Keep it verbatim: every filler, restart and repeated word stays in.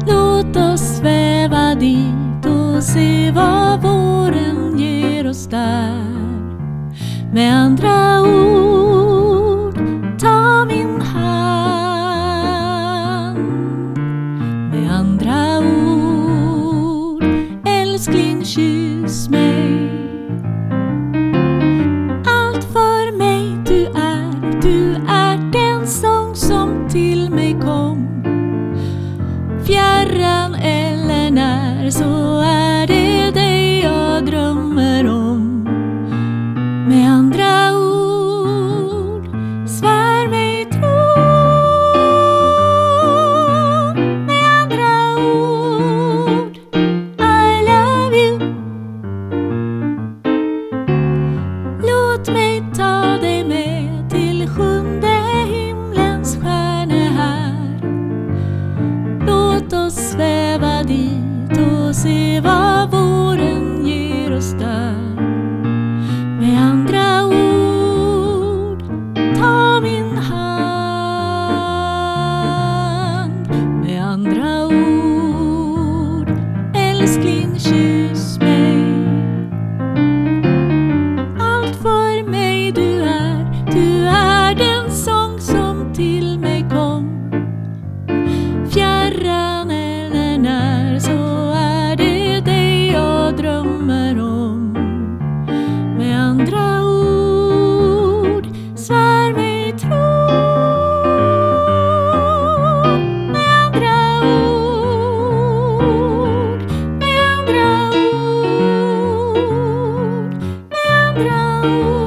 Låt oss sväva dit och se vad våren ger oss där. Med andra ord, ta min hand. Med andra ord, älskling, kyss mig. Allt för mig du är, du är den sång som till mig kom. Fjärran eller när, så är det dig jag drömmer om. Med andra ord, svär mig tro. Med andra ord, I love you. Låt mig ta dig med till sjunde himlens stjärnor här. Låt oss sväva dit och se vad våren ger oss där. Med andra ord, ta min hand. Med andra ord, älskling, kyss mig. Allt för mig du är, du är den sång som till mig kom. Fjärran eller när, så är det dig jag drömmer om. Med andra ord, svär mig tro. Med andra ord, med andra ord, med andra ord.